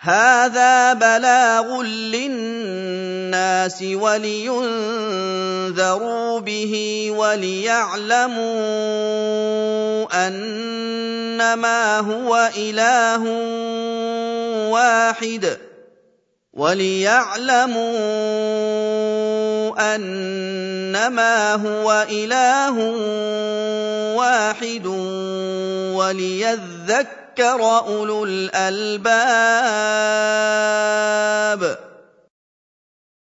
هَٰذَا بَلَاغٌ لِّلنَّاسِ وَلِيُنذَرُوا بِهِ وَلِيَعْلَمُوا أَنَّمَا هُوَ إِلَٰهٌ وَاحِدٌ وَلِيَذَّكَّرَ أُولُو الْأَلْبَابِ